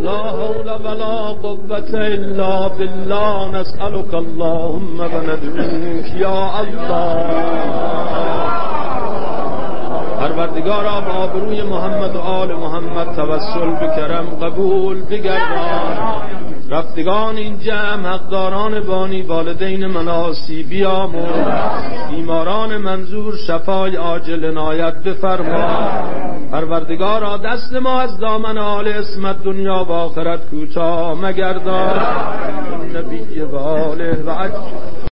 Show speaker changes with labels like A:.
A: لا حول ولا قوة الا بالله نسألك اللهم وندعوك یا الله. پروردگارا با آبروی محمد و آل محمد توسل به کرم قبول بگردان. رفتگان این جمع حقداران بانی والدین مناسی بیامرز. بیماران منظور شفای عاجل عنایت بفرما. پروردگارا دست ما از دامن آل عصمت دنیا و آخرت کوتاه مگردان. نبی و آله و